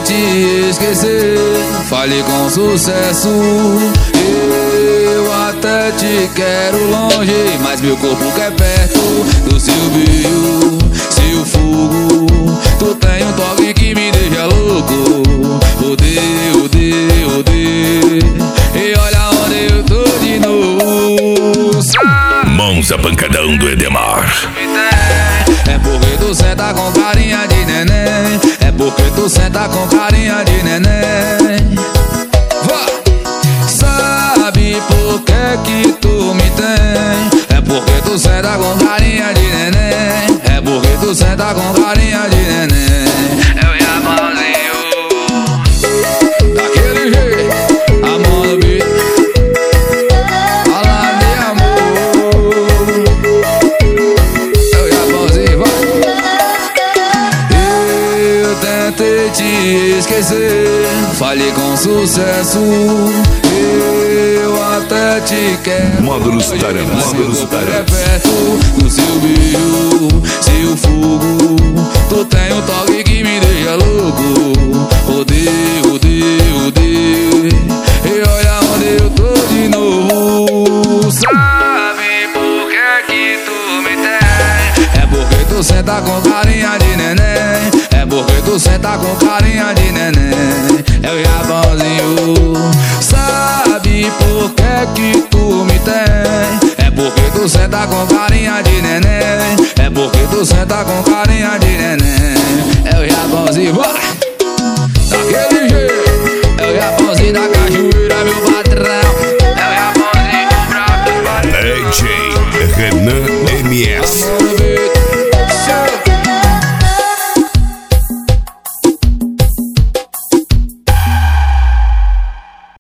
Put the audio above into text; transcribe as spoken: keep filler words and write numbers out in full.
te esquecer, fale com sucesso. Eu até te quero longe, mas meu corpo quer perto do seu beijo, seu fogo. Tu tem um toque que me deixa louco. Odeio, odeio, odeio. E olha onde eu tô de novo. Mãos a pancadão do Edemar. É porque tu senta com carinha de neném. É porque tu senta com carinha de neném. Vá! Sabe por que que tu me tem? É porque tu senta com carinha de neném. É porque tu senta com carinha de neném. Eu e a mãozinho daquele jeito, a mão no beat. Fala de amor. Eu e a mãozinho, vai. Eu tentei te esquecer, falhei com sucesso. Eu até te quero. Módulos Tarão, módulos Tarão. Perto do seu beijo, seu fogo. Tu tem um toque que me deixa louco. Odeio, odeio, odeio. E olha onde eu tô de novo. Sabe por que que tu me tem? É porque tu senta com carinha de neném. É porque tu senta com carinha de neném. É o Japãozinho. Sabe por que que tu me tem? É porque tu senta com carinha de neném. É porque tu senta com carinha de neném. É o Japãozinho, vai! Daquele jeito. É o Japãozinho da cachoeira, meu patrão. É o Japãozinho bravo. D J Renan